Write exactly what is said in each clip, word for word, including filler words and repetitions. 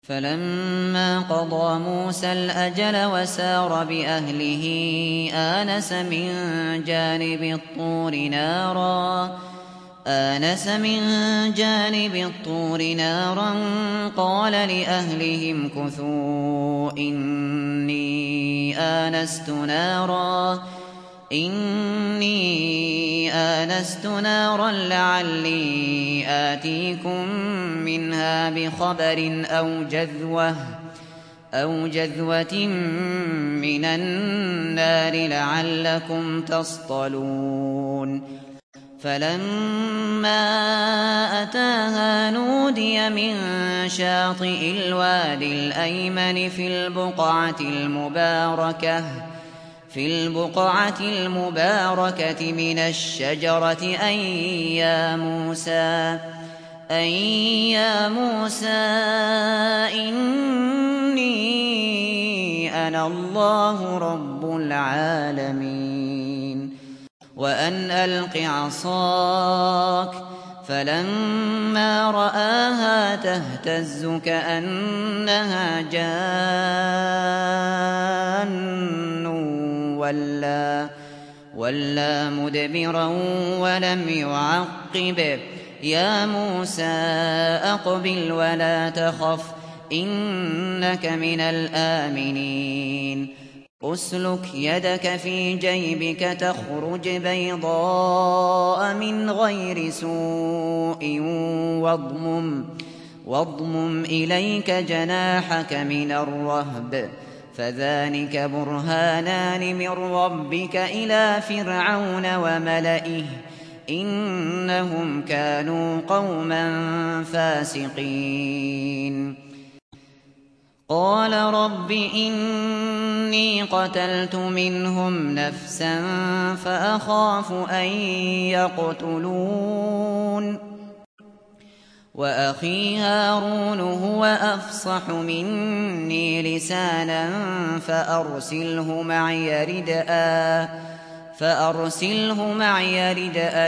فلما قضى موسى الأجل وسار بأهله آنس من جانب الطور نارا آنس من جانب الطور نارا قال لأهلهم كثوا إني آنست نارا إني آنست نارا لعلي آتيكم منها بخبر أو جذوة أو جذوة من النار لعلكم تصطلون فلما أتاها نودي من شاطئ الوادي الأيمن في البقعة المباركة في البقعة المباركة من الشجرة أن يا موسى أن يا موسى إني أنا الله رب العالمين وأن ألق عصاك فلما رآها تهتز كأنها جان ولا, ولا مدبرا ولم يعقب يا موسى أقبل ولا تخف إنك من الآمنين أسلك يدك في جيبك تخرج بيضاء من غير سوء واضمم, واضمم إليك جناحك من الرهب فذلك برهانان من ربك إلى فرعون وملئه إنهم كانوا قوما فاسقين قال رب إني قتلت منهم نفسا فأخاف أن يقتلون وأخي هارون هو أفصح مني لسانا فأرسله معي ردءا فأرسله معي ردءا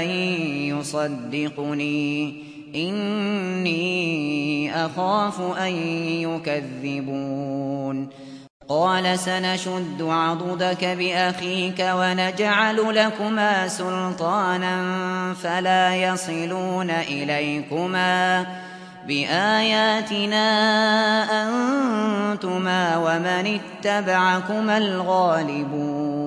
يصدقني إني أخاف أن يكذبون قال سنشد عضدك بأخيك ونجعل لكما سلطانا فلا يصلون إليكما بآياتنا أنتما ومن اتبعكما الغالبون